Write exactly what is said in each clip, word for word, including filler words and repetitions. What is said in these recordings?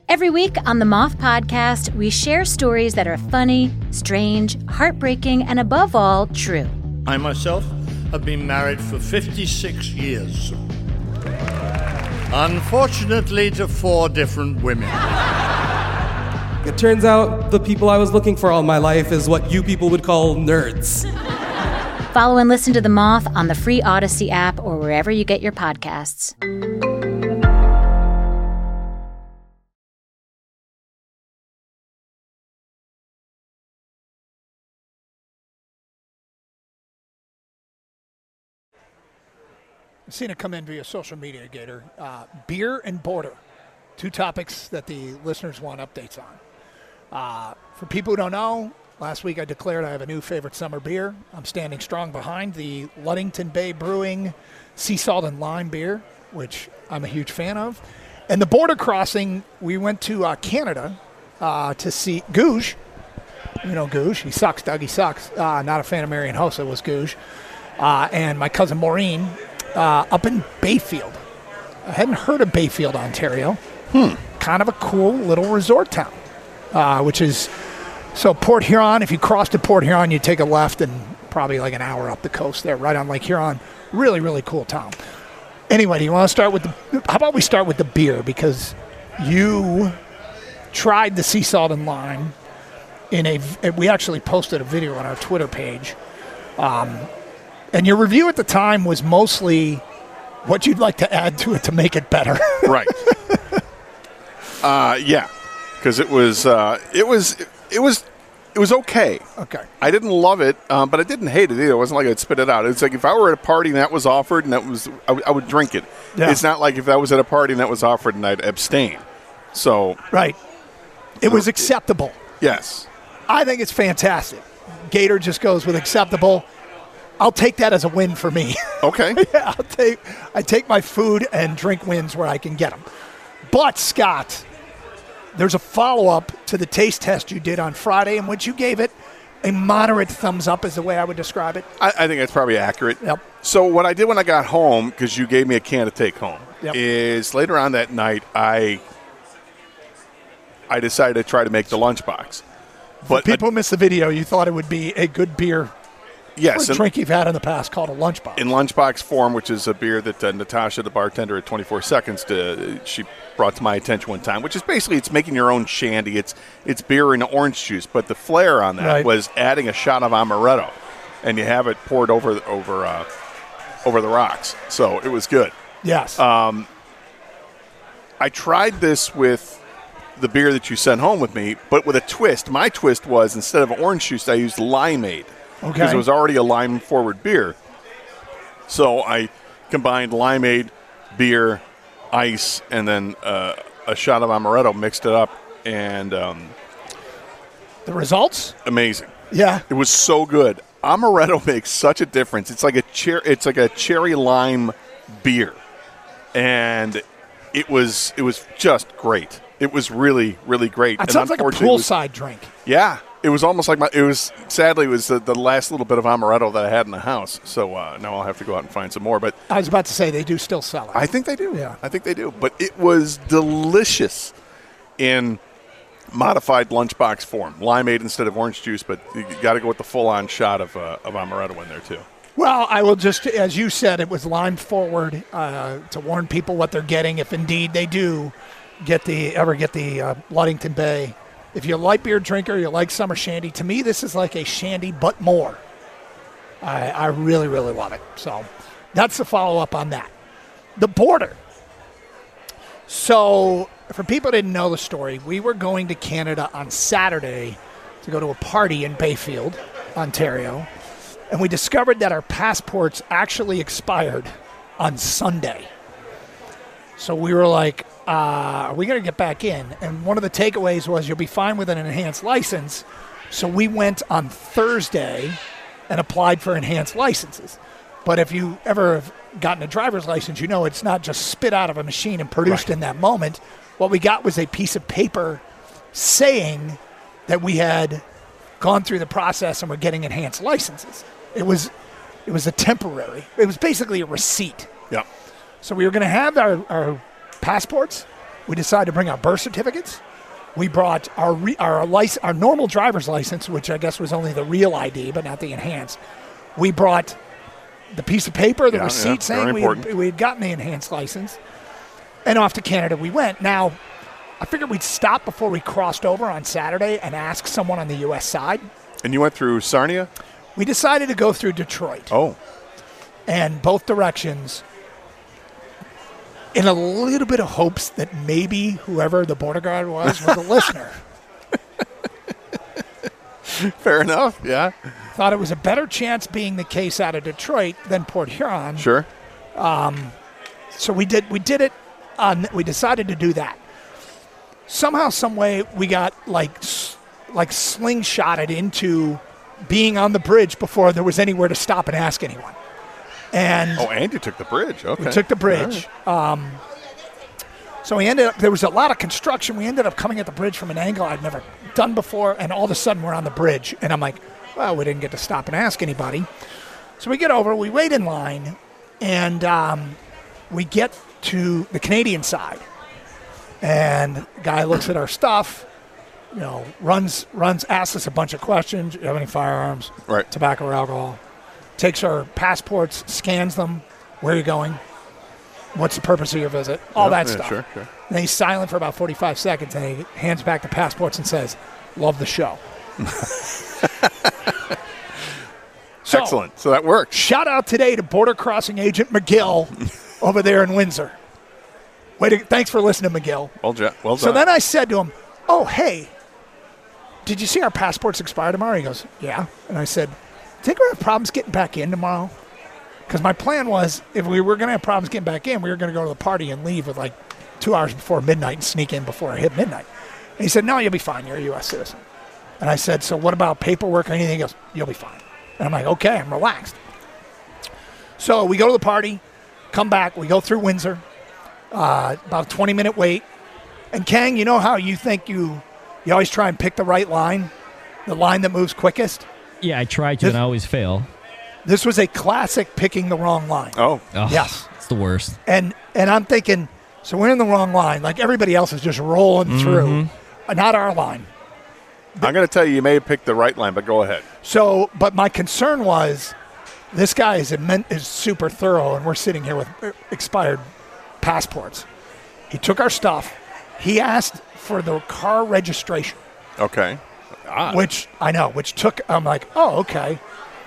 Every week on the Moth Podcast, we share stories that are funny, strange, heartbreaking, and above all, true. I myself have been married for fifty-six years. Unfortunately, to four different women. It turns out the people I was looking for all my life is what you people would call nerds. Follow and listen to The Moth on the free Odyssey app or wherever you get your podcasts. I've seen it come in via social media, Gator. Uh, beer and border, two topics that the listeners want updates on. Uh, for people who don't know, last week I declared I have a new favorite summer beer. I'm standing strong behind the Ludington Bay Brewing Sea Salt and Lime beer, which I'm a huge fan of. And the border crossing, we went to uh, Canada uh, to see Googe. You know Googe. He sucks, Doug. He sucks. Uh, not a fan of Marion Hossa was Googe. Uh, and my cousin Maureen uh, up in Bayfield. I hadn't heard of Bayfield, Ontario. Hmm. Kind of a cool little resort town, uh, which is... So Port Huron, if you cross to Port Huron, you take a left and probably like an hour up the coast there, right on Lake Huron. Really, really cool town. Anyway, do you want to start with the... How about we start with the beer? Because you tried the sea salt and lime in a... We actually posted a video on our Twitter page. Um, and your review at the time was mostly what you'd like to add to it to make it better. Right. uh, yeah, because it was... Uh, it was... It was it was okay. Okay. I didn't love it, um, but I didn't hate it either. It wasn't like I'd spit it out. It's like if I were at a party and that was offered and that was, I, w- I would drink it. Yeah. It's not like if I was at a party and that was offered and I'd abstain. So. Right. It was acceptable. Yes. I think it's fantastic. Gator just goes with acceptable. I'll take that as a win for me. Okay. yeah, I'll take, I take my food and drink wins where I can get them. But, Scott... There's a follow-up to the taste test you did on Friday in which you gave it a moderate thumbs up is the way I would describe it. I, I think that's probably accurate. Yep. So what I did when I got home, because you gave me a can to take home, yep. is later on that night I I decided to try to make the lunchbox. But people I, missed the video. You thought it would be a good beer. Yes. A drink you've had in the past called a lunchbox. In lunchbox form, which is a beer that uh, Natasha, the bartender at twenty-four seconds, to, she brought to my attention one time, which is basically it's making your own shandy. It's it's beer and orange juice, but the flair on that right. was adding a shot of amaretto, and you have it poured over over uh, over the rocks. So it was good. Yes. Um, I tried this with the beer that you sent home with me, but with a twist. My twist was instead of orange juice, I used limeade. Okay. Because it was already a lime-forward beer. So I combined limeade, beer, ice, and then uh, a shot of amaretto, mixed it up, and um, the results? Amazing. Yeah. It was so good. Amaretto makes such a difference. It's like a cher- It's like a cherry lime beer, and it was it was just great. It was really really great. That and sounds like a poolside drink. Yeah. It was almost like my, it was, sadly, it was the, the last little bit of amaretto that I had in the house. So uh, now I'll have to go out and find some more. But I was about to say, they do still sell it. I think they do. Yeah. I think they do. But it was delicious in modified lunchbox form. Limeade instead of orange juice, but you got to go with the full-on shot of, uh, of amaretto in there, too. Well, I will just, as you said, it was lime forward uh, to warn people what they're getting if indeed they do get the ever get the uh, Ludington Bay. If you're a light beer drinker, you like summer shandy. To me, this is like a shandy, but more. I, I really, really love it. So that's the follow-up on that. The border. So for people who didn't know the story, we were going to Canada on Saturday to go to a party in Bayfield, Ontario, and we discovered that our passports actually expired on Sunday. So we were like, uh, are we going to get back in? And one of the takeaways was you'll be fine with an enhanced license. So we went on Thursday and applied for enhanced licenses. But if you ever have gotten a driver's license, you know it's not just spit out of a machine and produced right. in that moment. What we got was a piece of paper saying that we had gone through the process and were getting enhanced licenses. It was it was a temporary. It was basically a receipt. Yeah. So we were going to have our, our passports We decided to bring our birth certificates. We brought our re- our lic- our normal driver's license, which I guess was only the real I D, but not the enhanced. We brought the piece of paper, the Yeah, receipt yeah, saying very we had, important. we had gotten the enhanced license. And off to Canada we went. Now, I figured we'd stop before we crossed over on Saturday and ask someone on the U S side. And you went through Sarnia? We decided to go through Detroit. Oh. And both directions in a little bit of hopes that maybe whoever the border guard was was a listener. Fair enough, yeah. Thought it was a better chance being the case out of Detroit than Port Huron. Sure. So we did we did it on we decided to do that. Somehow, some way we got like s- like slingshotted into being on the bridge before there was anywhere to stop and ask anyone. And Oh, and you took the bridge. Okay. we took the bridge. Um, so we ended up, there was a lot of construction. We ended up coming at the bridge from an angle I'd never done before, and all of a sudden we're on the bridge. And I'm like, well, we didn't get to stop and ask anybody. So we get over, we wait in line, and um, we get to the Canadian side. And the guy looks at our stuff, you know, runs, runs, asks us a bunch of questions. Do you have any firearms? Right. Tobacco or alcohol? Takes our passports, scans them. Where are you going? What's the purpose of your visit? All Yep, that yeah, stuff. sure, sure. And he's silent for about forty-five seconds, and he hands back the passports and says, love the show. So, Excellent. So that worked. shout out today to Border Crossing Agent McGill over there in Windsor. Wait, to, thanks for listening, McGill. Well, ja- well done. So then I said to him, oh, hey, did you see our passports expire tomorrow? He goes, yeah. And I said, think we're going to have problems getting back in tomorrow? Because my plan was, if we were going to have problems getting back in, we were going to go to the party and leave with like two hours before midnight and sneak in before I hit midnight. And he said, no, you'll be fine. You're a U S citizen. And I said, so what about paperwork or anything? He goes, you'll be fine. And I'm like, okay, I'm relaxed. So we go to the party, come back, we go through Windsor, uh, about a twenty-minute wait. And Kang, you know how you think you you always try and pick the right line, the line that moves quickest? Yeah, I try to, This- and I always fail. This was a classic picking the wrong line. Oh. Oh, Yes. It's the worst. And and I'm thinking, so we're in the wrong line. Like everybody else is just rolling through. Uh, Not our line. I'm going to tell you, you may have picked the right line, but go ahead. So, but my concern was, this guy is immen- is super thorough, and we're sitting here with uh, expired passports. He took our stuff. He asked for the car registration, Okay. Ah, which I know, which took. I'm like, oh, okay.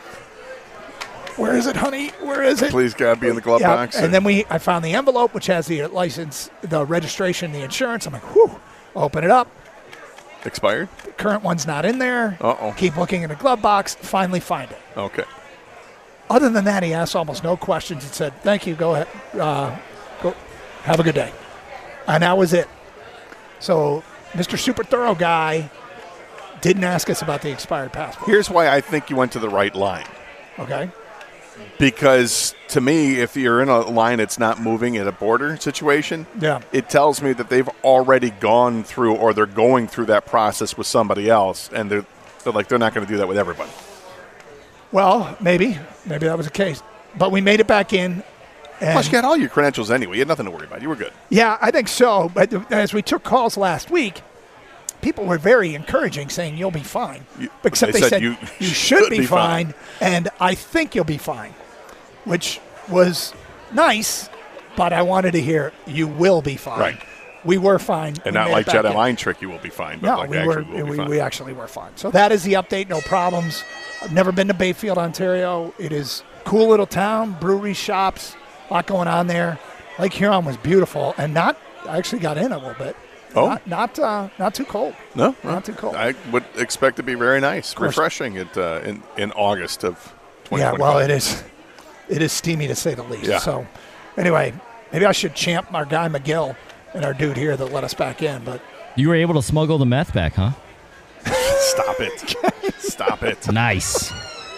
Where is it, honey? Where is it? please, God, be in the glove Yeah, box. and then we, I found the envelope, which has the license, the registration, the insurance. I'm like, whew. Open it up. Expired? The current one's not in there. Uh-oh. Keep looking in the glove box. Finally find it. Okay. Other than that, he asked almost no questions and said, thank you, go ahead, uh, go, have a good day. And that was it. So Mister Super Thorough guy didn't ask us about the expired passport. Here's why I think you went to the right line. Okay? Because to me, if you're in a line that's not moving at a border situation, Yeah. it tells me that they've already gone through or they're going through that process with somebody else, and they're, they're like, they're not going to do that with everybody. Well, maybe. Maybe that was the case. But we made it back in. And Plus, you got all your credentials anyway. You had nothing to worry about. You were good. yeah, I think so. But as we took calls last week, people were very encouraging, saying you'll be fine. You- Except they they, said said, you you, should should be, be fine." fine, and I think you'll be fine, which was nice, but I wanted to hear you will be fine. Right. We were fine. And We not made like it back Jedi in. mind trick, you will be fine. But No, like we actually were. will be We, fine. we actually were fine. So that is the update. No problems. I've never been to Bayfield, Ontario. It is cool little town, brewery, shops, a lot going on there. Lake Huron was beautiful, and not. I actually got in a little bit. Oh. not not, uh, not too cold. No, Not too cold. I would expect to be very nice, course. refreshing at, uh, in, in August of twenty twenty-five. Yeah, well, it is. It is steamy to say the least. Yeah. So, anyway, maybe I should champ our guy McGill and our dude here that let us back in. But You were able to smuggle the meth back, huh? Stop it. Stop it. Nice.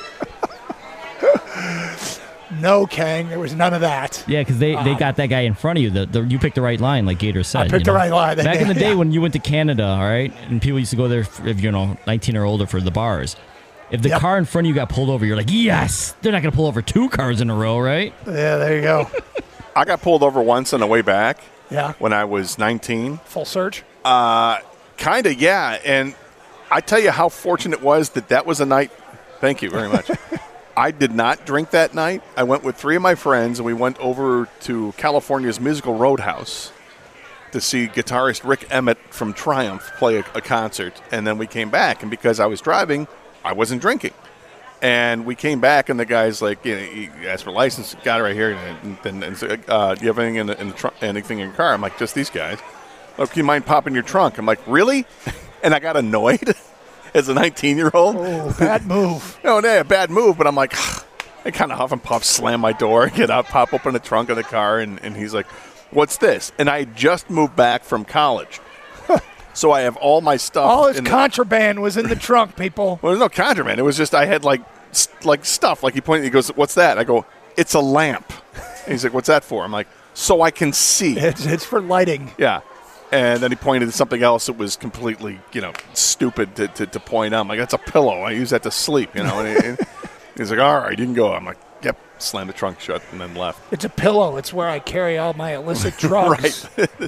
no, Kang, there was none of that. Yeah, because they, they got that guy in front of you. The, the, you picked the right line, like Gator said. picked you the know? right line. Back in the day Yeah. when you went to Canada, all right, and people used to go there, for, if you know, nineteen or older for the bars. If the Yep. car in front of you got pulled over, you're like, yes, they're not going to pull over two cars in a row, right? Yeah, there you go. I got pulled over once on the way back, Yeah. when I was nineteen. Full surge? Uh, kind of, yeah. And I tell you how fortunate it was that that was a night. Thank you very much. I did not drink that night. I went with three of my friends, and we went over to California's Musical Roadhouse to see guitarist Rick Emmett from Triumph play a, a concert. And then we came back, and because I was driving, I wasn't drinking. And we came back, and the guy's like, you know, he asked for a license, got it right here. And then, and, and, uh, do you have anything in the, in the tr- anything in your car? I'm like, just these guys. Oh, can you mind popping your trunk? I'm like, really? And I got annoyed as a nineteen-year-old. Oh, bad move. No, no, bad move. But I'm like, I kind of huff and puff, slam my door, get out, pop open the trunk of the car, and, and he's like, what's this? And I just moved back from college. So I have all my stuff. All his in the- contraband was in the trunk, people. Well, there's no contraband. It was just I had like st- like stuff. Like he pointed, he goes, "What's that?" I go, "It's a lamp." And he's like, "What's that for?" I'm like, "So I can see." It's, it's for lighting. Yeah. And then he pointed to something else that was completely, you know, stupid to, to, to point out. I'm like, "That's a pillow. I use that to sleep." You know. And, he, and he's like, "All right, you can go." I'm like, "Yep." Slammed the trunk shut and then left. It's a pillow. It's where I carry all my illicit drugs. Right.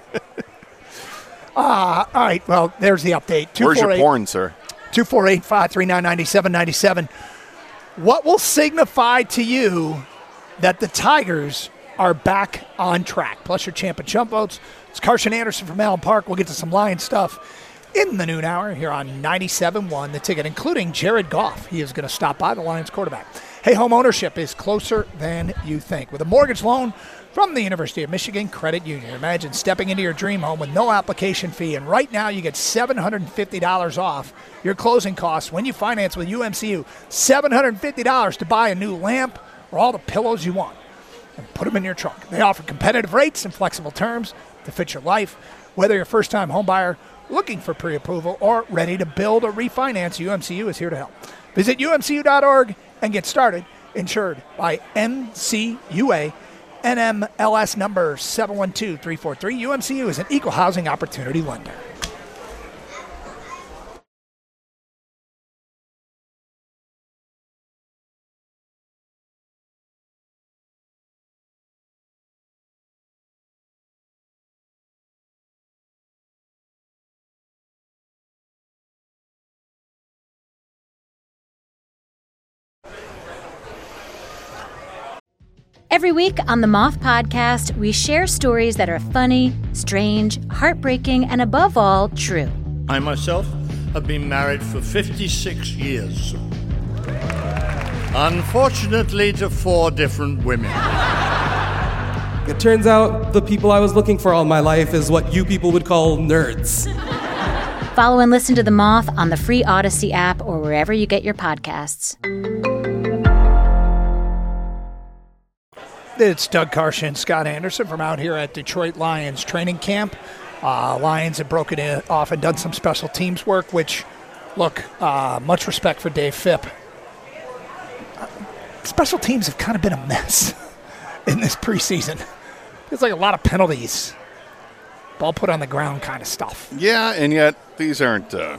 Uh, all right, well, there's the update. Where's your porn, sir? two four eight, five three nine, nine seven nine seven. What will signify to you that the Tigers are back on track? Plus your champ and chump votes. It's Carson Anderson from Allen Park. We'll get to some Lions stuff in the noon hour here on ninety-seven point one The Ticket, including Jared Goff. He is going to stop by, the Lions quarterback. Hey, home ownership is closer than you think. With a mortgage loan from the University of Michigan Credit Union. Imagine stepping into your dream home with no application fee, and right now you get seven hundred fifty dollars off your closing costs when you finance with U M C U. seven hundred fifty dollars to buy a new lamp or all the pillows you want and put them in your trunk. They offer competitive rates and flexible terms to fit your life. Whether you're a first-time home buyer looking for pre-approval or ready to build or refinance, U M C U is here to help. Visit U M C U dot org and get started. Insured by N C U A. N M L S number seven one two three four three. U M C U is an equal housing opportunity lender. Every week on the Moth Podcast, we share stories that are funny, strange, heartbreaking, and above all, true. I myself have been married for fifty-six years. Unfortunately, to four different women. It turns out the people I was looking for all my life is what you people would call nerds. Follow and listen to The Moth on the free Odyssey app or wherever you get your podcasts. It's Doug Carson, Scott Anderson from out here at Detroit Lions training camp. Uh, Lions have broken it off and done some special teams work, which, look, uh, much respect for Dave Phipp. Uh, special teams have kind of been a mess in this preseason. There's like a lot of penalties, ball put on the ground kind of stuff. Yeah, and yet these aren't. Uh,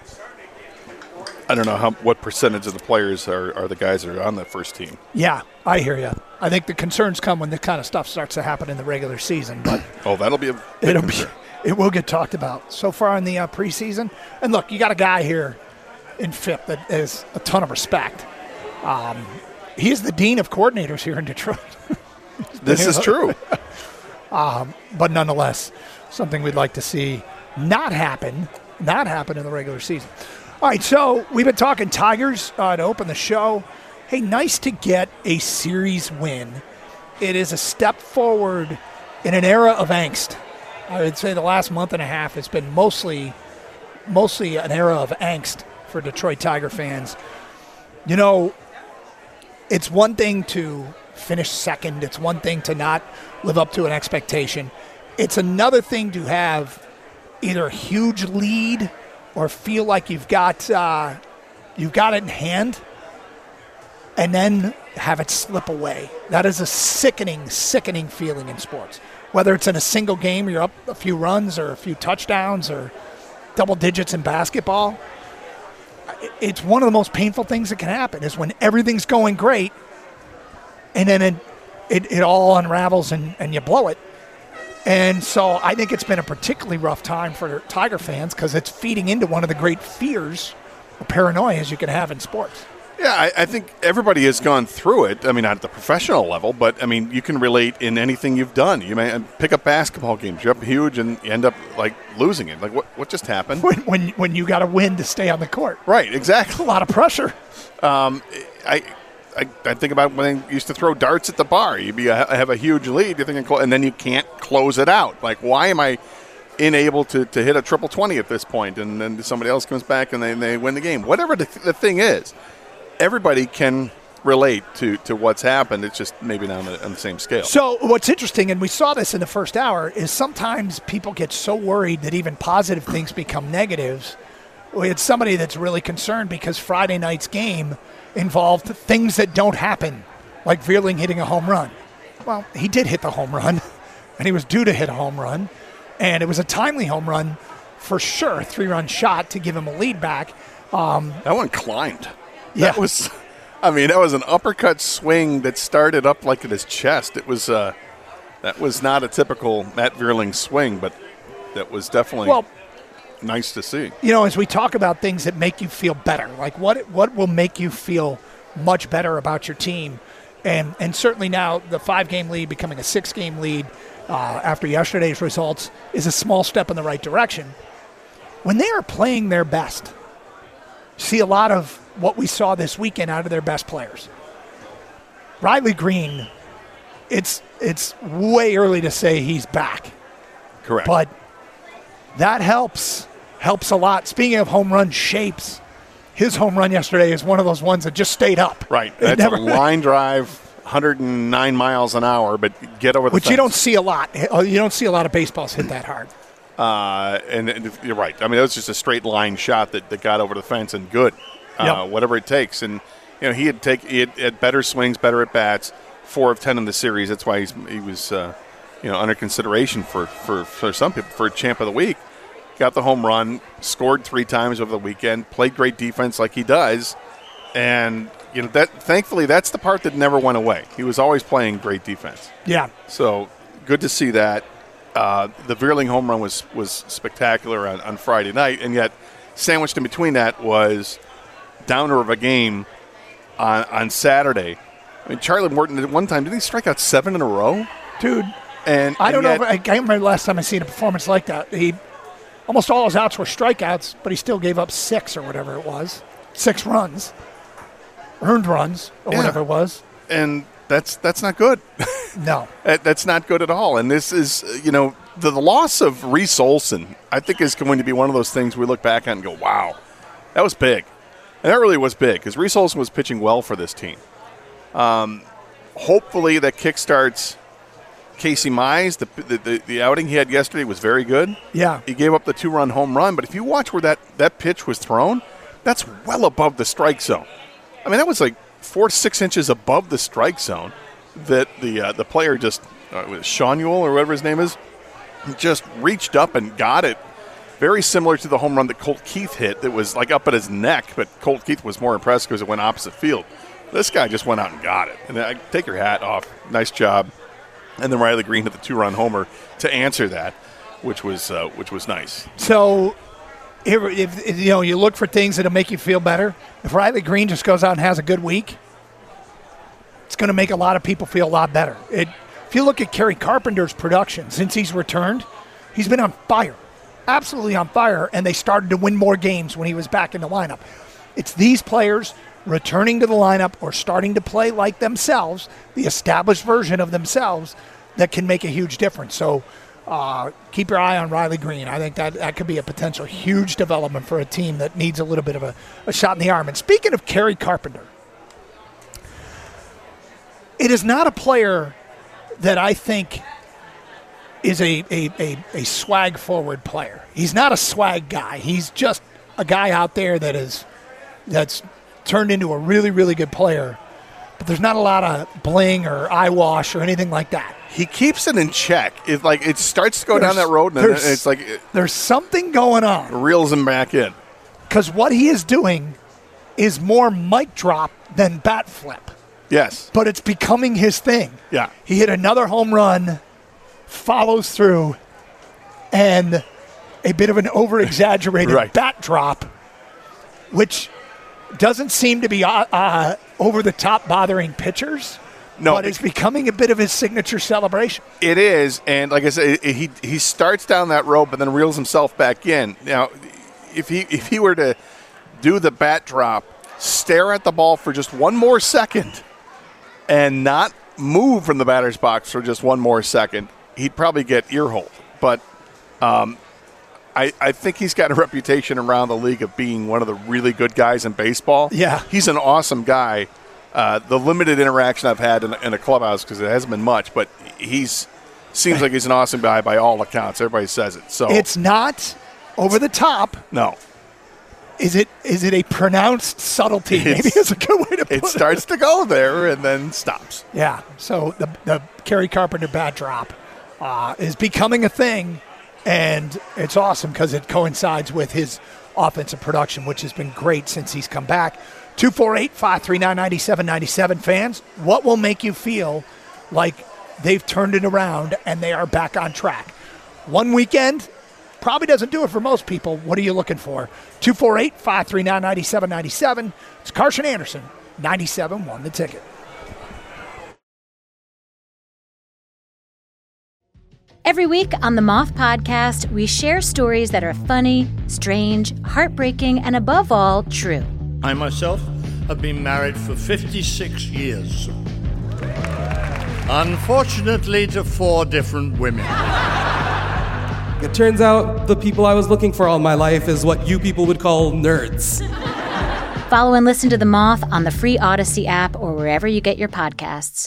I don't know how what percentage of the players are, are the guys that are on the first team. Yeah, I hear you. I think the concerns come when the kind of stuff starts to happen in the regular season, but oh, that'll be a big it'll concern. be it will get talked about. So far in the uh, preseason, and look, you got a guy here in Phipp that has a ton of respect. Um, he's the dean of coordinators here in Detroit. This is true. um, but nonetheless, something we'd like to see not happen, not happen in the regular season. All right, so we've been talking Tigers uh, to open the show. Hey, nice to get a series win. It is a step forward in an era of angst. I would say the last month and a half has been mostly, mostly an era of angst for Detroit Tiger fans. You know, it's one thing to finish second. It's one thing to not live up to an expectation. It's another thing to have either a huge lead or feel like you've got uh, you've got it in hand, and then have it slip away. That is a sickening, sickening feeling in sports. Whether it's in a single game, you're up a few runs or a few touchdowns or double digits in basketball, it's one of the most painful things that can happen is when everything's going great, and then it it, it all unravels and, and you blow it. And so I think it's been a particularly rough time for Tiger fans because it's feeding into one of the great fears or paranoias you can have in sports. Yeah, I, I think everybody has gone through it. I mean, not at the professional level, but, I mean, you can relate in anything you've done. You may pick up basketball games. You're up huge and you end up, like, losing it. Like, what what just happened? When when, when you got to win to stay on the court. Right, exactly. A lot of pressure. Um, I, I I think about when I used to throw darts at the bar. You be a, have a huge lead, you're thinking, and then you can't close it out. Like, why am I unable to, to hit a triple twenty at this point? And then somebody else comes back and they, they win the game. Whatever the, the thing is, everybody can relate to, to what's happened. It's just maybe not on the, on the same scale. So what's interesting, and we saw this in the first hour, is sometimes people get so worried that even positive things become negatives. We had somebody that's really concerned because Friday night's game involved things that don't happen, like Vierling hitting a home run. Well, he did hit the home run, and he was due to hit a home run, and it was a timely home run for sure, a three-run shot to give him a lead back. Um, that one climbed. Yeah. That was, I mean, that was an uppercut swing that started up like at his chest. It was, uh, that was not a typical Matt Vierling swing, but that was definitely well, nice to see. You know, as we talk about things that make you feel better, like what what will make you feel much better about your team, and and certainly now the five-game lead becoming a six-game lead uh, after yesterday's results is a small step in the right direction. When they are playing their best, see a lot of what we saw this weekend out of their best players. Riley Green, it's it's way early to say he's back. Correct. But that helps. Helps a lot. Speaking of home run shapes, his home run yesterday is one of those ones that just stayed up. Right. It That's never, a line drive, one hundred nine miles an hour, but get over the Which fence. you don't see a lot. You don't see a lot of baseballs hit that hard. Uh, and, and you're right. I mean, it was just a straight line shot that, that got over the fence and good. Uh, Yep. Whatever it takes. And, you know, he had take he had, had better swings, better at bats, four of ten in the series. That's why he's, he was, uh, you know, under consideration for, for, for some people for champ of the week. Got the home run, scored three times over the weekend, played great defense like he does. And, you know, that thankfully that's the part that never went away. He was always playing great defense. Yeah. So good to see that. Uh, the Vierling home run was, was spectacular on, on Friday night, and yet sandwiched in between that was downer of a game on, on Saturday. I mean, Charlie Morton at one time, didn't he strike out seven in a row? Dude, And I don't and know. yet, If, I can't remember the last time I seen a performance like that. He almost all his outs were strikeouts, but he still gave up six or whatever it was. Six runs. Earned runs or Yeah. whatever it was. and that's that's not good. No. That- That's not good at all. And this is, uh, you know, the, the loss of Reese Olson, I think, is going to be one of those things we look back at and go, wow, that was big. And that really was big because Reese Olson was pitching well for this team. Um, hopefully that kickstarts Casey Mize. The, the, the, the outing he had yesterday was very good. Yeah. He gave up the two-run home run, but if you watch where that, that pitch was thrown, that's well above the strike zone. I mean, that was like four to six inches above the strike zone that the uh, the player just, uh, was Shanuel or whatever his name is, just reached up and got it. Very similar to the home run that Colt Keith hit that was like up at his neck, but Colt Keith was more impressed because it went opposite field. This guy just went out and got it. And I take your hat off. Nice job. And then Riley Green hit the two-run homer to answer that, which was uh, which was nice. So, if, if, if you know, you look for things that'll make you feel better. If Riley Green just goes out and has a good week, it's going to make a lot of people feel a lot better. It, if you look at Kerry Carpenter's production since he's returned, he's been on fire, absolutely on fire, and they started to win more games when he was back in the lineup. It's these players returning to the lineup or starting to play like themselves, the established version of themselves, that can make a huge difference. So uh, keep your eye on Riley Green. I think that, that could be a potential huge development for a team that needs a little bit of a, a shot in the arm. And speaking of Kerry Carpenter, it is not a player that I think is a, a, a, a swag forward player. He's not a swag guy. He's just a guy out there that is that's turned into a really, really good player. But there's not a lot of bling or eyewash or anything like that. He keeps it in check. It like it starts to go There's- down that road, and then there's- it's like it There's something going on. reels him back in. Because what he is doing is more mic drop than bat flip. Yes. But it's becoming his thing. Yeah. He hit another home run follows through, and a bit of an over-exaggerated Right. bat drop, which doesn't seem to be uh, uh, over-the-top bothering pitchers, No, but it- it's becoming a bit of his signature celebration. It is, and like I said, he he starts down that road, but then reels himself back in. Now, if he if he were to do the bat drop, stare at the ball for just one more second, and not move from the batter's box for just one more second, he'd probably get earholed. But um, I I think he's got a reputation around the league of being one of the really good guys in baseball. Yeah. He's an awesome guy. Uh, the limited interaction I've had in, in a clubhouse, because it hasn't been much, but he's seems like he's an awesome guy by all accounts. Everybody says it. So It's not over the top. no, Is it? Is it a pronounced subtlety? It's- Maybe it's a good way to put it starts to go there and then stops. Yeah. So the the Kerry Carpenter bat drop uh, is becoming a thing, and it's awesome because it coincides with his offensive production, which has been great since he's come back. two four eight, five three nine, nine seven nine seven fans, what will make you feel like they've turned it around and they are back on track? One weekend probably doesn't do it for most people. What are you looking for? two four eight, five three nine, nine seven nine seven. It's Carson Anderson, ninety-seven won the ticket. Every week on the Moth Podcast, we share stories that are funny, strange, heartbreaking, and above all, true. I myself have been married for fifty-six years. Unfortunately, to four different women. It turns out the people I was looking for all my life is what you people would call nerds. Follow and listen to The Moth on the free Odyssey app or wherever you get your podcasts.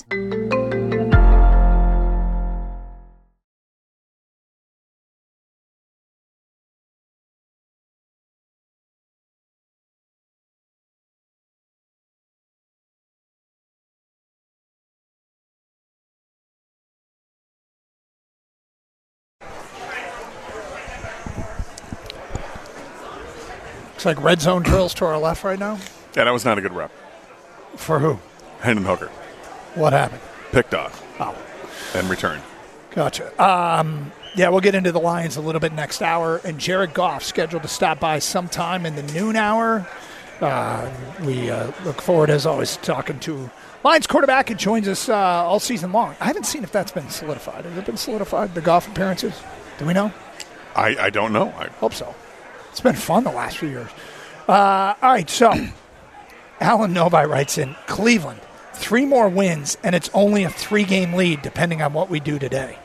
Looks like red zone drills to our left right now. Yeah, that was not a good rep. For who? Hendon Hooker What happened? picked off Oh, and returned. gotcha. Um, yeah, we'll get into the Lions a little bit next hour. And Jared Goff scheduled to stop by sometime in the noon hour. Uh, we uh, look forward, as always, to talking to Lions quarterback who joins us uh, all season long. I haven't seen if that's been solidified. Has it been solidified, the Goff appearances? Do we know? I, I don't know. I, Hope so. It's been fun the last few years. Uh, all right, so Alan Novi writes in, Cleveland, three more wins, and it's only a three-game lead depending on what we do today.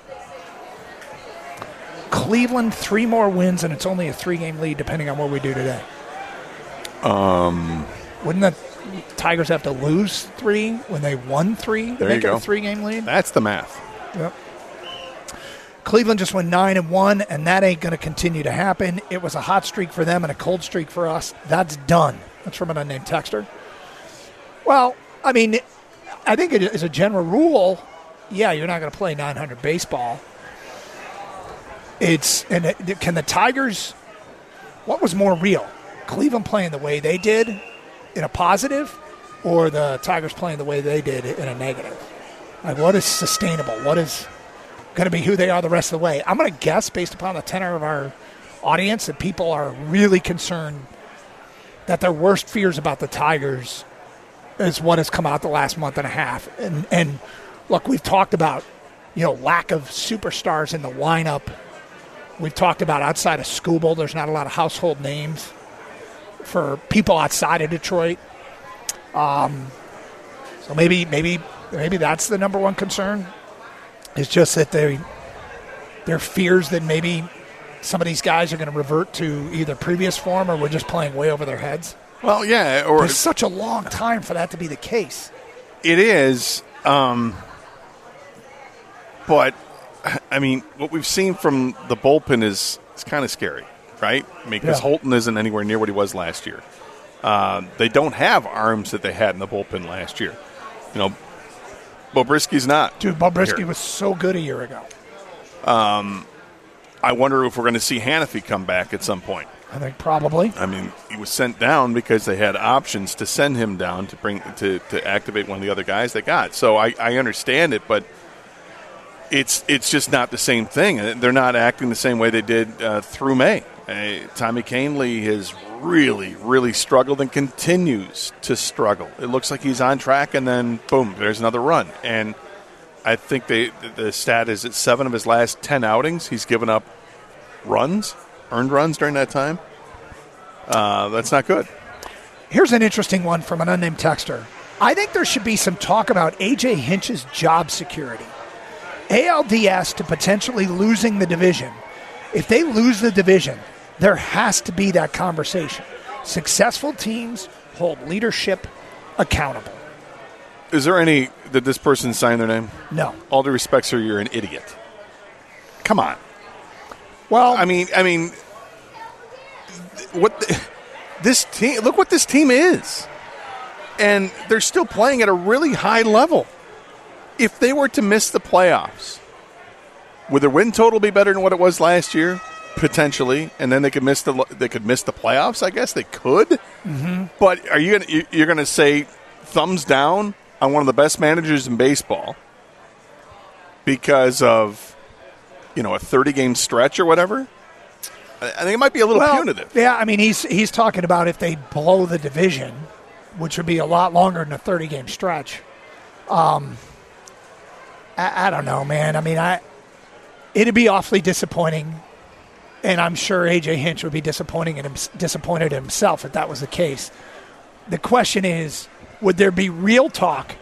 Cleveland, three more wins, and it's only a three-game lead depending on what we do today. um, Wouldn't the Tigers have to lose three when they won three to There make you it go. a three-game lead? that's the math. Yep. Cleveland just went nine and one, and that ain't going to continue to happen. It was a hot streak for them and a cold streak for us. That's done. That's from an unnamed texter. Well, I mean, I think it, as a general rule, yeah, you're not going to play nine hundred baseball. It's and it, can the Tigers? What was more real, Cleveland playing the way they did in a positive, or the Tigers playing the way they did in a negative? Like, what is sustainable? What is going to be who they are the rest of the way? I'm going to guess, based upon the tenor of our audience, that people are really concerned that their worst fears about the Tigers is what has come out the last month and a half. And, and look, we've talked about, you know, lack of superstars in the lineup. We've talked about outside of Skubal, there's not a lot of household names for people outside of Detroit. Um, so maybe, maybe, maybe that's the number one concern. It's just that they, their fears that maybe some of these guys are going to revert to either previous form or we're just playing way over their heads. Well, yeah, or There's such a long time for that to be the case. it is. Um, but I mean, what we've seen from the bullpen is is kind of scary, right? I mean, because Yeah. Holton isn't anywhere near what he was last year. Um, they don't have arms that they had in the bullpen last year. You know, Bobrisky's not. Dude, Bobrisky here. was so good a year ago. I wonder if we're going to see Hannafy come back at some point. I think probably. I mean, he was sent down because they had options to send him down to bring to, to activate one of the other guys they got. So I, I understand it, but it's it's just not the same thing. They're not acting the same way they did uh, through May. Uh, Tommy Kahnle has really, really struggled and continues to struggle. It looks like he's on track, and then, boom, there's another run. And I think they, the stat is that seven of his last ten outings, he's given up runs, earned runs during that time. Uh, that's not good. Here's an interesting one from an unnamed texter. I think there should be some talk about A J Hinch's job security. A L D S to potentially losing the division. If they lose the division, there has to be that conversation. Successful teams hold leadership accountable. Is there any, did this person sign their name? No. All due respect, sir, you're an idiot. Come on. Well, I mean, I mean, what the, this team, look what this team is. And they're still playing at a really high level. If they were to miss the playoffs, would their win total be better than what it was last year? Potentially, and then they could miss the they could miss the playoffs. I guess they could. Mm-hmm. But are you gonna you're gonna say thumbs down on one of the best managers in baseball because of, you know, a thirty game stretch or whatever? I think it might be a little well, punitive. Yeah, I mean he's he's talking about if they blow the division, which would be a lot longer than a thirty game stretch. Um, I, I don't know, man. I mean, I it'd be awfully disappointing. And I'm sure A J Hinch would be disappointing in him, disappointed in himself if that was the case. The question is, would there be real talk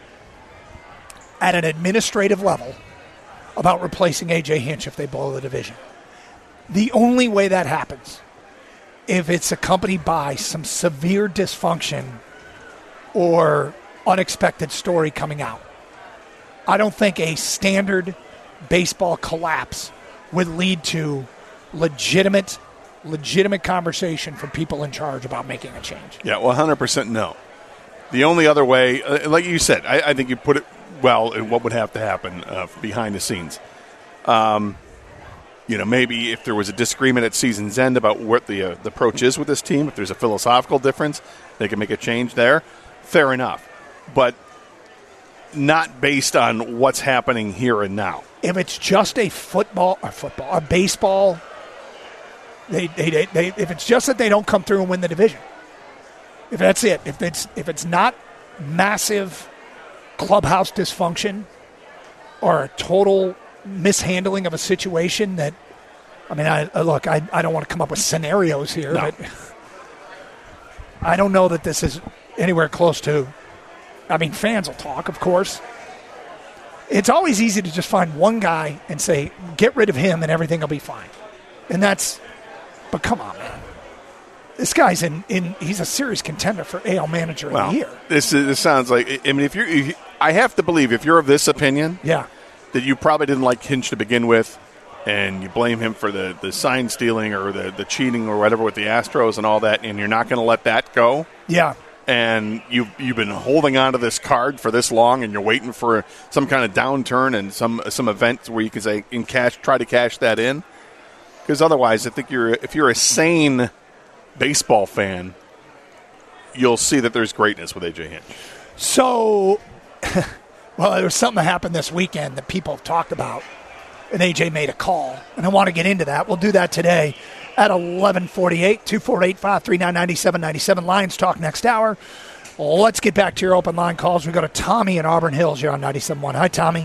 at an administrative level about replacing A J Hinch if they blow the division? The only way that happens, if it's accompanied by some severe dysfunction or unexpected story coming out. I don't think a standard baseball collapse would lead to legitimate, legitimate conversation from people in charge about making a change. Yeah, well, one hundred percent no. The only other way, uh, like you said, I, I think you put it well in what would have to happen uh, behind the scenes. Um, you know, maybe if there was a disagreement at season's end about what the, uh, the approach is with this team, if there's a philosophical difference, they can make a change there. Fair enough. But not based on what's happening here and now. If it's just a football, or football, a baseball, they, they, they, they, if it's just that they don't come through and win the division, if that's it, if it's if it's not massive clubhouse dysfunction or a total mishandling of a situation that, I mean, I, I look, I, I don't want to come up with scenarios here, no. but I don't know that this is anywhere close to. I mean, fans will talk, of course. It's always easy to just find one guy and say, get rid of him and everything will be fine. And that's, but come on, man. This guy's in, in he's a serious contender for A L Manager well, of the Year. This, is, this sounds like, I mean, if you're, if you, I have to believe, if you're of this opinion, yeah, that you probably didn't like Hinch to begin with, and you blame him for the, the sign stealing or the, the cheating or whatever with the Astros and all that, and you're not going to let that go. Yeah. And you've, you've been holding on to this card for this long, and you're waiting for some kind of downturn and some some event where you can say, in cash, try to cash that in. Because otherwise, I think you're if you're a sane baseball fan, you'll see that there's greatness with A J Hinch. So, well, there was something that happened this weekend that people have talked about, and A J made a call, and I want to get into that. We'll do that today at eleven forty-eight, two four eight, five three nine, nine seven nine seven. Lions Talk next hour. Let's get back to your open line calls. We go to Tommy in Auburn Hills here on ninety-seven point one. Hi, Tommy.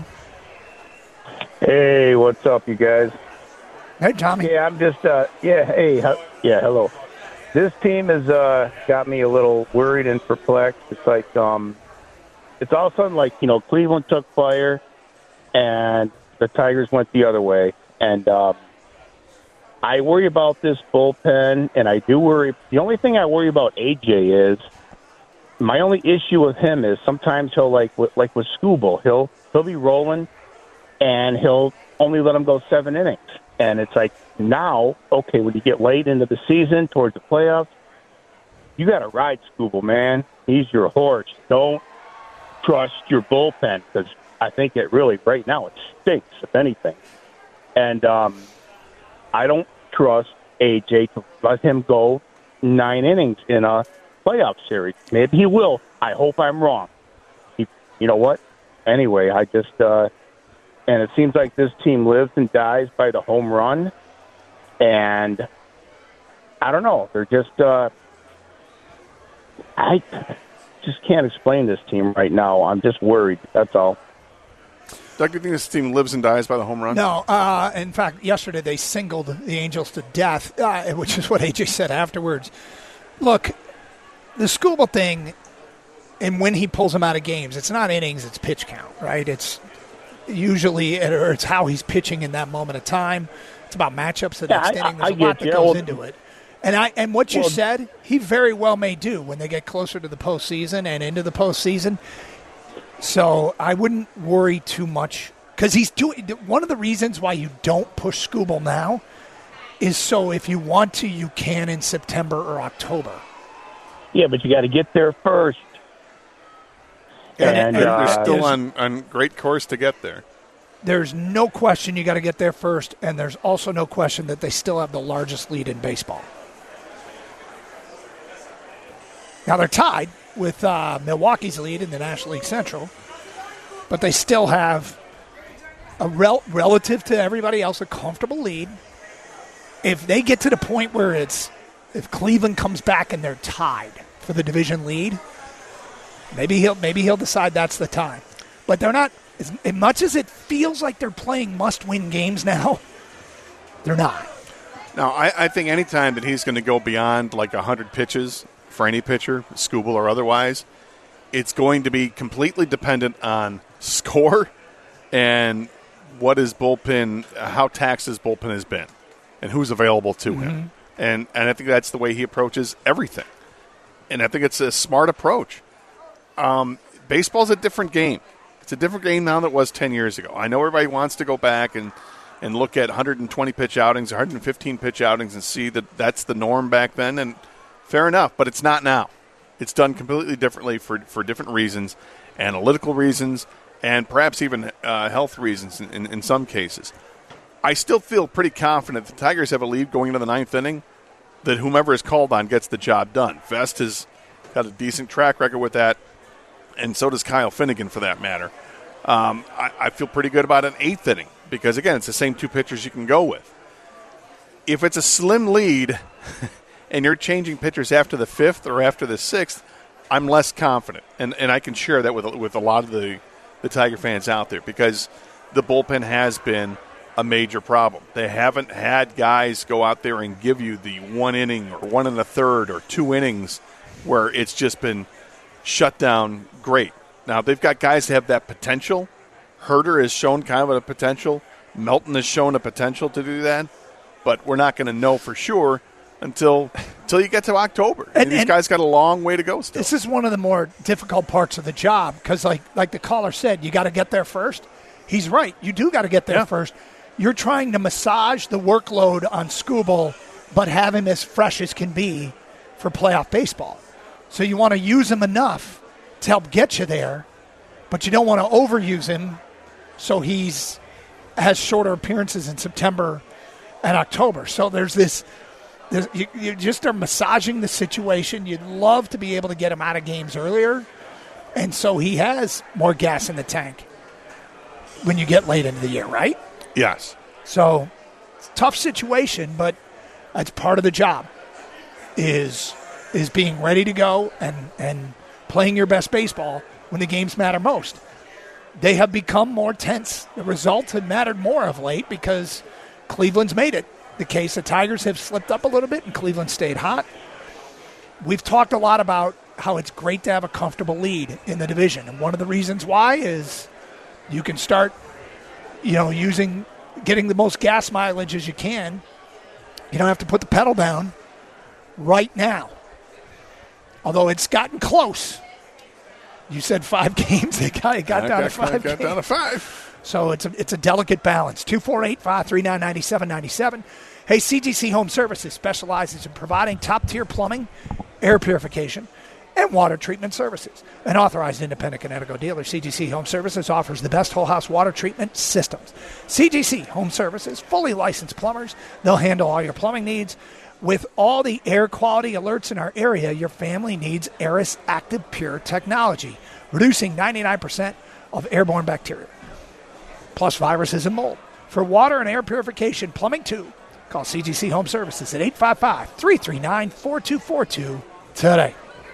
Hey, what's up, you guys? Hey, Tommy. Yeah, I'm just, uh, yeah, hey, yeah, hello. This team has uh, got me a little worried and perplexed. It's like, um, it's all of a sudden like, you know, Cleveland took fire and the Tigers went the other way. And um, I worry about this bullpen, and I do worry. The only thing I worry about A J is, my only issue with him is sometimes he'll, like like with Skubal, he'll, he'll be rolling, and he'll only let him go seven innings. And it's like, now, okay, when you get late into the season, towards the playoffs, you got to ride Skubal, man. He's your horse. Don't trust your bullpen, because I think it really, right now, it stinks, if anything. And um, I don't trust A J to let him go nine innings in a playoff series. Maybe he will. I hope I'm wrong. He, you know what? Anyway, I just, uh, and it seems like this team lives and dies by the home run. And I don't know. They're just uh, – I just can't explain this team right now. I'm just worried. That's all. Doug, do you think this team lives and dies by the home run? No. Uh, in fact, yesterday they singled the Angels to death, uh, which is what A J said afterwards. Look, the Skubal thing, and when he pulls them out of games, it's not innings, it's pitch count, right? It's usually, or it's how he's pitching in that moment of time. It's about matchups the yeah, next I, inning. There's I a lot get that you. goes well, into it. And I and what you well, said, he very well may do when they get closer to the postseason and into the postseason. So I wouldn't worry too much because he's doing. One of the reasons why you don't push Skubal now is so if you want to, you can in September or October. Yeah, but you got to get there first. Yeah, and, and uh, they're still on, on great course to get there. There's no question you got to get there first, and there's also no question that they still have the largest lead in baseball. Now they're tied with uh, Milwaukee's lead in the National League Central, but they still have a rel- relative to everybody else a comfortable lead. If they get to the point where it's if Cleveland comes back and they're tied for the division lead, maybe he'll maybe he'll decide that's the time. But they're not as, as much as it feels like they're playing must-win games now. They're not. Now, I, I think any time that he's going to go beyond like one hundred pitches for any pitcher, Skubal or otherwise, it's going to be completely dependent on score and what his bullpen, how taxed his bullpen has been, and who's available to mm-hmm. him. And and I think that's the way he approaches everything. And I think it's a smart approach. Um, baseball's a different game. It's a different game now than it was ten years ago. I know everybody wants to go back and, and look at one hundred twenty pitch outings, one hundred fifteen pitch outings, and see that that's the norm back then. And fair enough, but it's not now. It's done completely differently for, for different reasons, analytical reasons, and perhaps even uh, health reasons in, in, in some cases. I still feel pretty confident the Tigers have a lead going into the ninth inning that whomever is called on gets the job done. Vest has got a decent track record with that, and so does Kyle Finnegan for that matter. Um, I, I feel pretty good about an eighth inning because, again, it's the same two pitchers you can go with. If it's a slim lead and you're changing pitchers after the fifth or after the sixth, I'm less confident. And and I can share that with, with a lot of the, the Tiger fans out there because the bullpen has been a major problem. They haven't had guys go out there and give you the one inning or one and a third or two innings where it's just been shut down great. Now, they've got guys that have that potential. Herter has shown kind of a potential. Melton has shown a potential to do that. But we're not going to know for sure until until you get to October. And, and these and guys got a long way to go still. This is one of the more difficult parts of the job because, like, like the caller said, you got to get there first. He's right. You do got to get there yeah. first. You're trying to massage the workload on Skubal, but have him as fresh as can be for playoff baseball. So you want to use him enough to help get you there, but you don't want to overuse him so he's has shorter appearances in September and October. So there's this, there's, you, you just are massaging the situation. You'd love to be able to get him out of games earlier, and so he has more gas in the tank when you get late into the year, right? Yes. So it's a tough situation, but that's part of the job is is being ready to go and, and playing your best baseball when the games matter most. They have become more tense. The results have mattered more of late because Cleveland's made it the case. The Tigers have slipped up a little bit and Cleveland stayed hot. We've talked a lot about how it's great to have a comfortable lead in the division. And one of the reasons why is you can start you know, using, getting the most gas mileage as you can. You don't have to put the pedal down right now. Although it's gotten close. You said five games. It got, it got down got, to five. Got games. down to five. So it's a, it's a delicate balance. two four eight, five three nine, nine seven nine seven. Hey, C G C Home Services specializes in providing top-tier plumbing, air purification, and water treatment services. An authorized independent Connecticut dealer, C G C Home Services offers the best whole house water treatment systems. C G C Home Services, fully licensed plumbers. They'll handle all your plumbing needs. With all the air quality alerts in our area, your family needs Aris Active Pure technology, reducing ninety-nine percent of airborne bacteria. plus viruses and mold. For water and air purification, plumbing too, call C G C Home Services at eight five five, three three nine, four two four two today.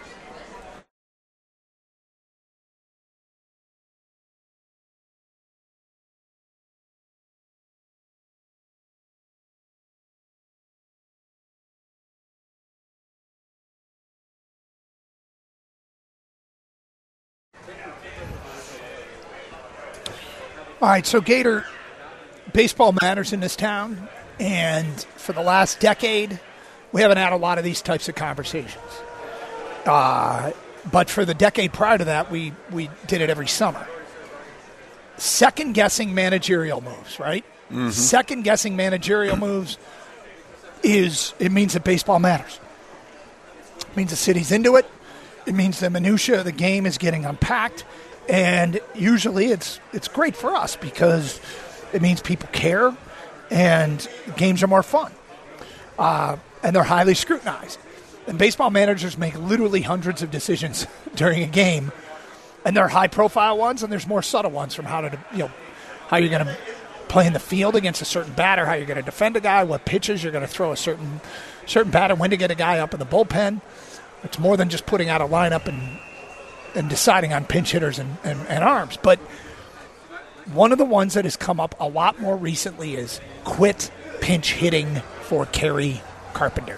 All right, so Gator, baseball matters in this town, and for the last decade, we haven't had a lot of these types of conversations. Uh, but for the decade prior to that, we, we did it every summer. Second-guessing managerial moves, right? Mm-hmm. Second-guessing managerial moves is, it means that baseball matters. It means the city's into it. It means the minutia of the game is getting unpacked. And usually it's it's great for us because it means people care and games are more fun. Uh, and they're highly scrutinized. And baseball managers make literally hundreds of decisions during a game. And there are high-profile ones and there's more subtle ones from how to, you know, how you're going to play in the field against a certain batter, how you're going to defend a guy, what pitches you're going to throw a certain certain batter, when to get a guy up in the bullpen. It's more than just putting out a lineup and and deciding on pinch hitters and, and, and arms. But one of the ones that has come up a lot more recently is quit pinch hitting for Kerry Carpenter.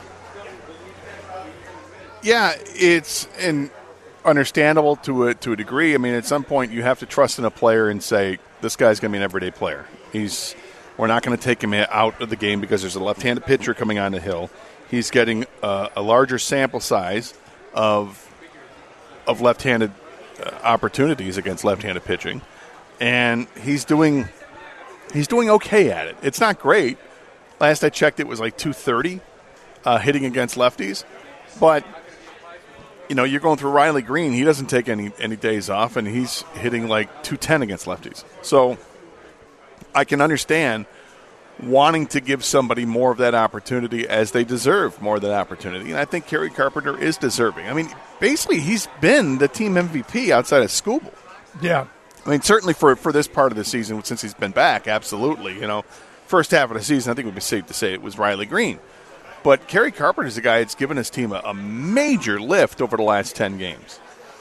Yeah, it's an understandable to a, to a degree. I mean, at some point you have to trust in a player and say, this guy's going to be an everyday player. He's We're not going to take him out of the game because there's a left-handed pitcher coming on the hill. He's getting a, a larger sample size of of left-handed uh, opportunities against left-handed pitching, and he's doing he's doing okay at it. It's not great. Last I checked, it was like two thirty uh, hitting against lefties, but you know, you're going through Riley Green. He doesn't take any any days off, and he's hitting like two ten against lefties. So I can understand wanting to give somebody more of that opportunity as they deserve more of that opportunity. And I think Kerry Carpenter is deserving. I mean, basically, he's been the team M V P outside of Skubal. Yeah. I mean, certainly for, for this part of the season, since he's been back, absolutely. You know, first half of the season, I think it would be safe to say it was Riley Green. But Kerry Carpenter is a guy that's given his team a, a major lift over the last ten games.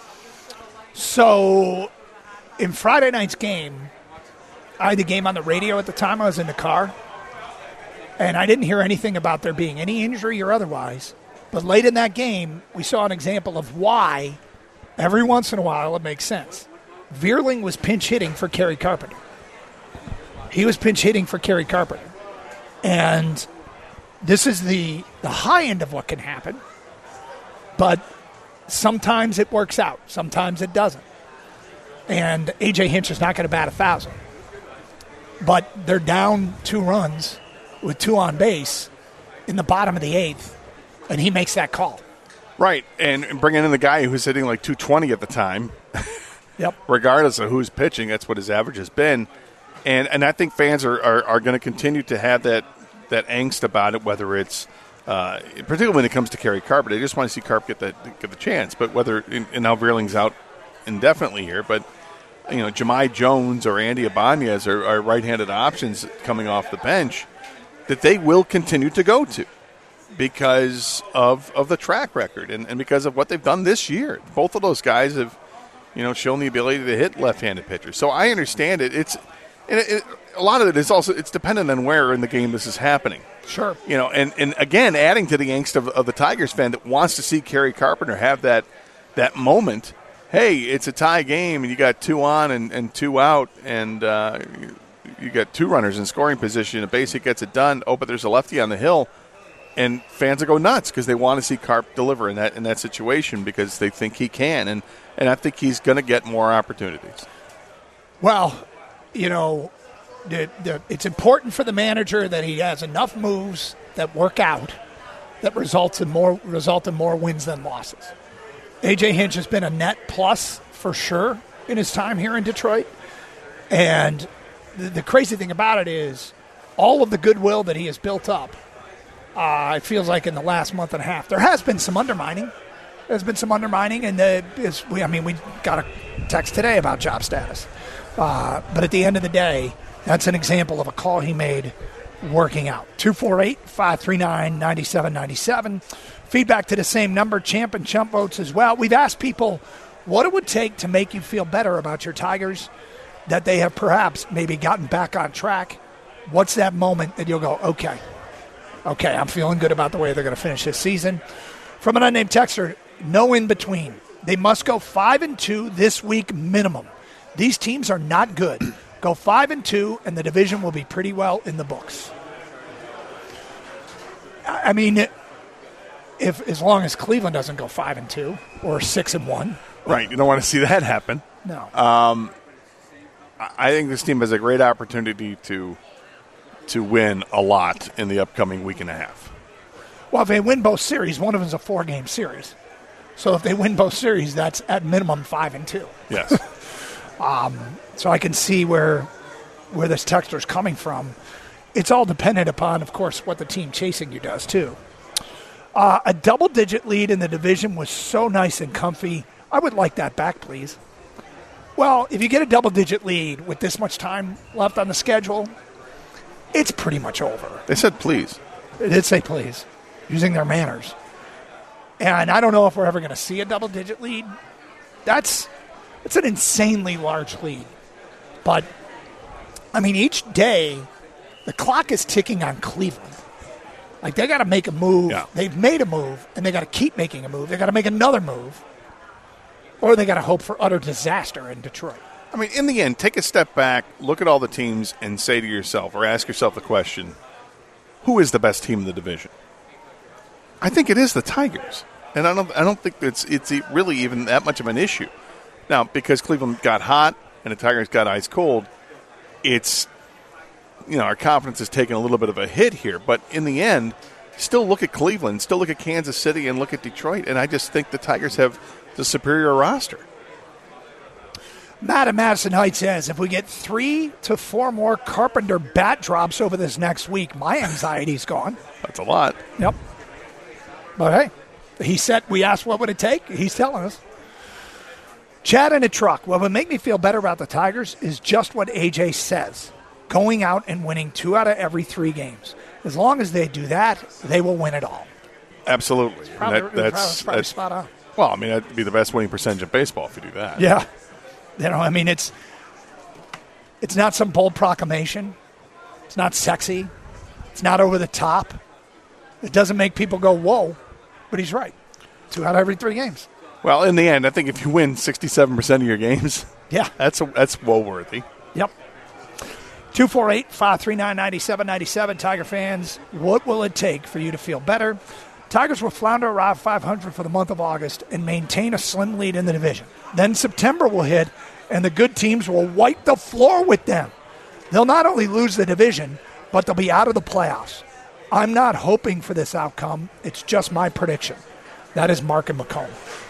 So, in Friday night's game, I had the game on the radio at the time. I was in the car. And I didn't hear anything about there being any injury or otherwise. But late in that game, we saw an example of why, every once in a while, it makes sense. Vierling was pinch hitting for Kerry Carpenter. He was pinch hitting for Kerry Carpenter. And this is the, the high end of what can happen. But sometimes it works out. Sometimes it doesn't. And A J Hinch is not going to bat a thousand. But they're down two runs with two on base in the bottom of the eighth, and he makes that call. Right, and bringing in the guy who was hitting like two twenty at the time, yep. regardless of who's pitching, that's what his average has been. And and I think fans are, are, are going to continue to have that, that angst about it, whether it's, uh, particularly when it comes to Kerry Carpenter. They just want to see Carp get the, get the chance. But whether, and now Vierling's out indefinitely here, but you know, Jahmai Jones or Andy Ibanez are, are right-handed options coming off the bench that they will continue to go to because of of the track record and, and because of what they've done this year. Both of those guys have, you know, shown the ability to hit left-handed pitchers. So I understand it. It's and it, it, a lot of it is also it's dependent on where in the game this is happening. Sure. You know, and, and again, adding to the angst of, of the Tigers fan that wants to see Kerry Carpenter have that that moment. Hey, it's a tie game, and you got two on and, and two out, and uh, you, you got two runners in scoring position. A base hit gets it done. Oh, but there's a lefty on the hill, and fans will go nuts because they want to see Carp deliver in that in that situation because they think he can, and, and I think he's going to get more opportunities. Well, you know, the, the, it's important for the manager that he has enough moves that work out that results in more result in more wins than losses. A J Hinch has been a net plus for sure in his time here in Detroit. And the, the crazy thing about it is all of the goodwill that he has built up, uh, it feels like in the last month and a half, there has been some undermining. There's been some undermining. And the, we, I mean, we got a text today about job status. Uh, but at the end of the day, That's an example of a call he made working out. two four eight, five three nine, nine seven nine seven. Feedback to the same number, Champ and Chump votes as well. We've asked people what it would take to make you feel better about your Tigers, that they have perhaps maybe gotten back on track. What's that moment that you'll go, okay, okay, I'm feeling good about the way they're going to finish this season? From an unnamed texter, no in between. They must go five and two this week minimum. These teams are not good. Go five and two, and the division will be pretty well in the books. I mean, if as long as Cleveland doesn't go five and two or six and one, right? You don't want to see that happen. No. Um, I think this team has a great opportunity to to win a lot in the upcoming week and a half. Well, if they win both series, one of them is a four-game series. So if they win both series, that's at minimum five and two. Yes. um, so I can see where where this texter is coming from. It's all dependent upon, of course, what the team chasing you does too. Uh, a double-digit lead in the division was so nice and comfy. I would like that back, please. Well, if you get a double-digit lead with this much time left on the schedule, it's pretty much over. They said please. They did say please, using their manners. And I don't know if we're ever going to see a double-digit lead. That's it's an insanely large lead. But, I mean, each day, the clock is ticking on Cleveland. Like, they got to make a move. Yeah. They've made a move, and they got to keep making a move. They got to make another move. Or they got to hope for utter disaster in Detroit. I mean, in the end, take a step back, look at all the teams, and say to yourself, or ask yourself the question, who is the best team in the division? I think it is the Tigers. And I don't I don't think it's it's really even that much of an issue. Now, because Cleveland got hot and the Tigers got ice cold, it's, you know, our confidence has taken a little bit of a hit here. But in the end, still look at Cleveland, still look at Kansas City, and look at Detroit. And I just think the Tigers have the superior roster. Matt at Madison Heights says, if we get three to four more Carpenter bat drops over this next week, my anxiety's gone. That's a lot. Yep. But hey, he said, we asked what would it take? He's telling us. Chad in a truck. What would make me feel better about the Tigers is just what A J says. Going out and winning two out of every three games. As long as they do that, they will win it all. Absolutely. Probably, that, that's probably, probably that's, spot on. Well, I mean, that'd be the best winning percentage in baseball if you do that. Yeah. You know, I mean, it's it's not some bold proclamation. It's not sexy. It's not over the top. It doesn't make people go, whoa. But he's right. Two out of every three games. Well, in the end, I think if you win sixty-seven percent of your games, yeah, that's a, that's woe-worthy. Yep. two four eight, five three nine, nine seven nine seven. Tiger fans, what will it take for you to feel better? Tigers will flounder around five hundred for the month of August and maintain a slim lead in the division. Then September will hit, and the good teams will wipe the floor with them. They'll not only lose the division, but they'll be out of the playoffs. I'm not hoping for this outcome. It's just my prediction. That is Mark and Macomb.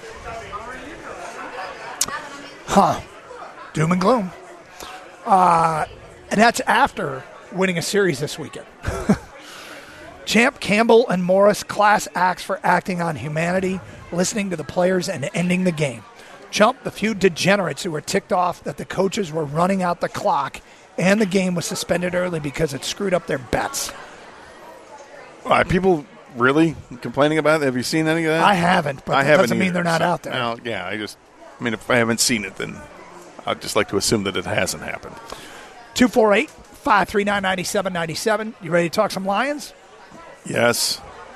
Huh. Doom and gloom. Uh, and that's after winning a series this weekend. Champ, Campbell, and Morris class acts for acting on humanity, listening to the players, and ending the game. Chump, the few degenerates who were ticked off that the coaches were running out the clock and the game was suspended early because it screwed up their bets. Are people really complaining about it? Have you seen any of that? I haven't, but I that haven't doesn't mean either, they're not so, out there. Well, yeah, I just, I mean, if I haven't seen it, then I'd just like to assume that it hasn't happened. two four eight, five three nine, nine seven nine seven. You ready to talk some Lions? Yes.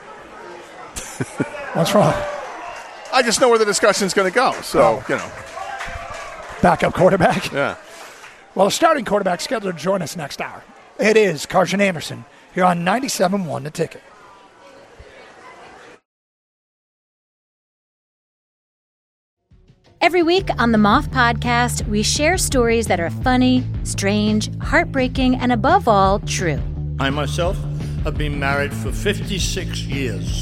What's wrong? I just know where the discussion's going to go, so, oh. you know. Backup quarterback? Yeah. Well, the starting quarterback scheduled to join us next hour. It is Carson Anderson here on ninety-seven point one The Ticket. Every week on the Moth Podcast, we share stories that are funny, strange, heartbreaking, and above all, true. I myself have been married for fifty-six years.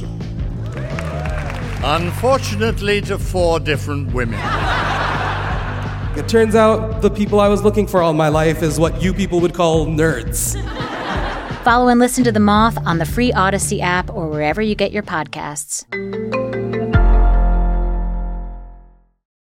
Unfortunately, to four different women. It turns out the people I was looking for all my life is what you people would call nerds. Follow and listen to The Moth on the free Odyssey app or wherever you get your podcasts.